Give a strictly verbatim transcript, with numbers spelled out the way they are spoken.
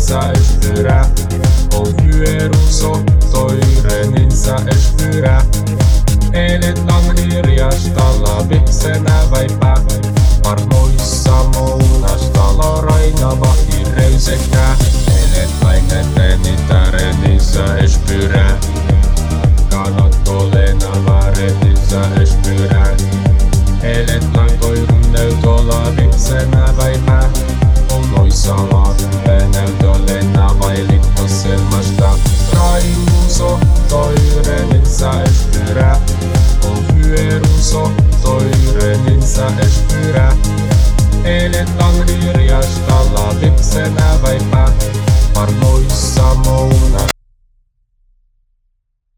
ninsa espera. O vyöruso toire ninsa espera. Elet on hirjastalla viksenä vaipä. Armoissa mounastalla rainava hirreysekä. Elet lainete nitare ninsa espera. Kanatolena vare ninsa espera. Elet lankoirun neutolla viksenä vaipä. Sama näytölennä vailittu selmasta. Raimuso toire ninsa espera. O vyöruso toire ninsa espera.